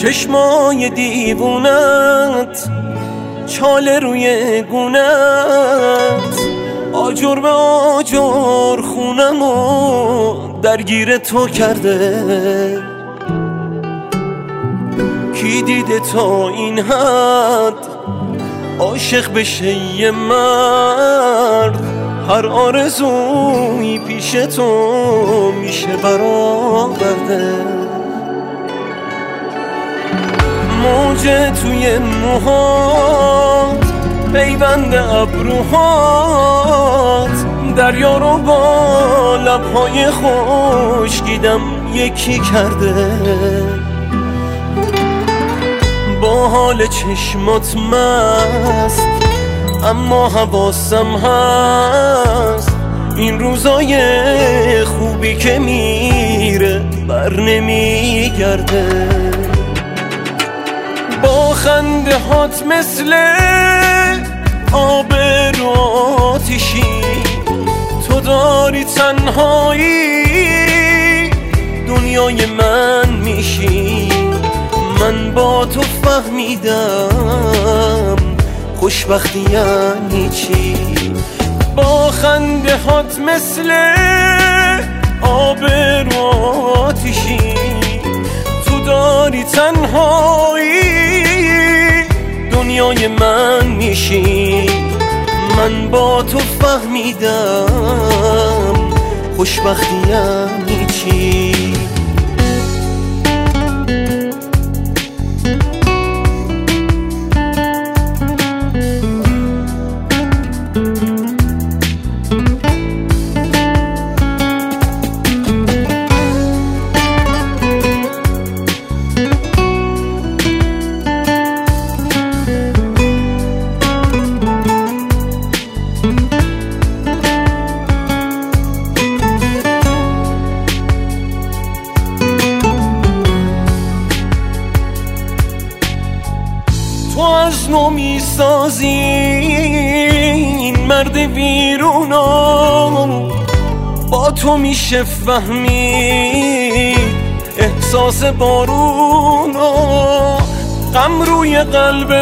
چشمای دیوونت، چاله روی گونت، آجر به آجر خونمو درگیر تو کرده. کی دیده تا این حد عاشق بشه یه مرد؟ هر آرزویی پیش تو میشه برآورده. موج توی موهات، پیوند ابروهات، دریا رو با لبهای خشکیدم یکی کرده. با حال چشمات مست، اما حواسم هست این روزای خوبی که میره بر نمیگرده. با خنده هات مثل آب رو آتیشی، تو داری تنهایی دنیای من میشی. من با تو فهمیدم خوشبختی یعنی چی. با خنده هات مثل آب رو آتیشی، تو داری تنهایی دنیای من میشی. من با تو فهمیدم خوشبختی یعنی چی. تو از نو میسازی این مرد ویرونو، با تو میشه فهمید احساس بارونو. غم روی قلب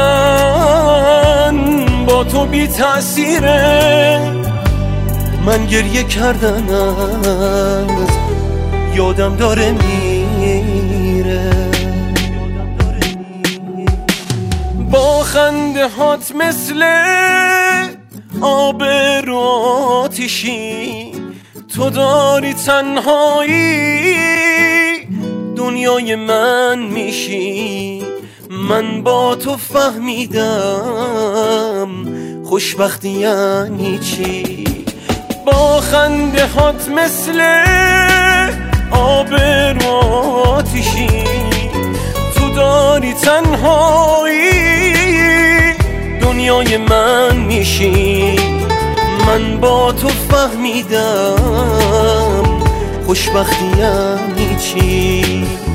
من با تو بی تأثیره. من گریه کردن از یادم داره میره. با خنده هات مثل آب رو آتیشی، تو داری تنهایی دنیای من میشی. من با تو فهمیدم خوشبختی یعنی چی. با خنده هات مثل آب رو آتیشی، تو داری تنهایی دنیای من میشی. من با تو فهمیدم خوشبختی یعنی چی.